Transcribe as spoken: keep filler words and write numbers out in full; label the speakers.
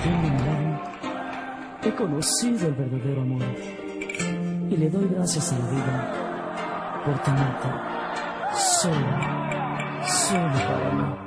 Speaker 1: tengo a mi lado, he conocido el verdadero amor y le doy gracias a la vida por tenerte solo, solo para mí.